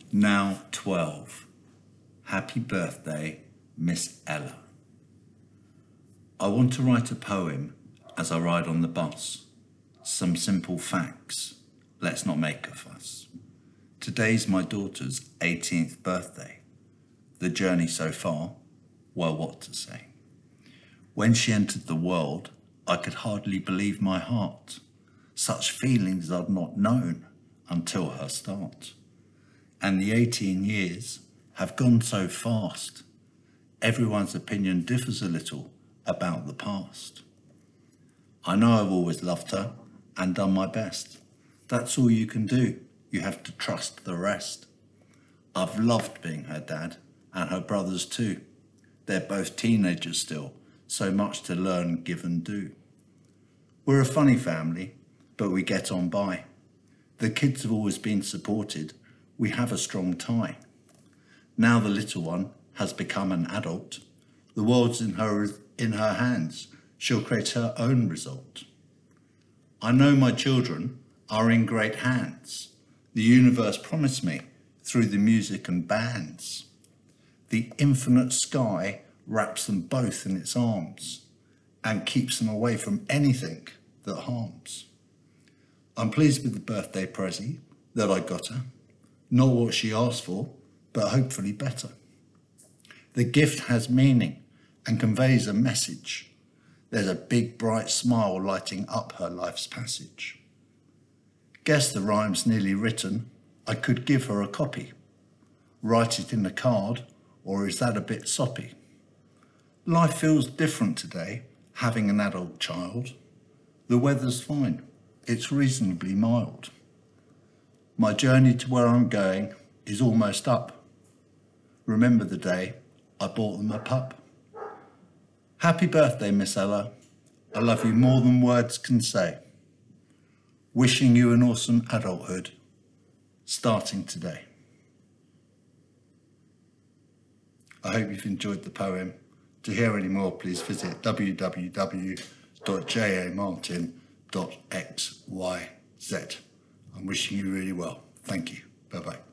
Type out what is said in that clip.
Now 12. Happy birthday, Miss Ella. I want to write a poem as I ride on the bus. Some simple facts, let's not make a fuss. Today's my daughter's 18th birthday. The journey so far, well, what to say. When she entered the world, I could hardly believe my heart. Such feelings I'd not known until her start. And the 18 years have gone so fast. Everyone's opinion differs a little about the past. I know I've always loved her and done my best. That's all you can do. You have to trust the rest. I've loved being her dad and her brothers too. They're both teenagers still, so much to learn, give and do. We're a funny family, but we get on by. The kids have always been supported. We have a strong tie. Now the little one has become an adult. The world's in her hands. She'll create her own result. I know my children are in great hands. The universe promised me through the music and bands. The infinite sky wraps them both in its arms and keeps them away from anything that harms. I'm pleased with the birthday present that I got her. Not what she asked for, but hopefully better. The gift has meaning and conveys a message. There's a big bright smile lighting up her life's passage. Guess the rhyme's nearly written. I could give her a copy. Write it in a card, or is that a bit soppy? Life feels different today, having an adult child. The weather's fine. It's reasonably mild. My journey to where I'm going is almost up. Remember the day I bought them a pup. Happy birthday, Miss Ella. I love you more than words can say. Wishing you an awesome adulthood, starting today. I hope you've enjoyed the poem. To hear any more, please visit www.jamartin.xyz. I'm wishing you really well. Thank you. Bye-bye.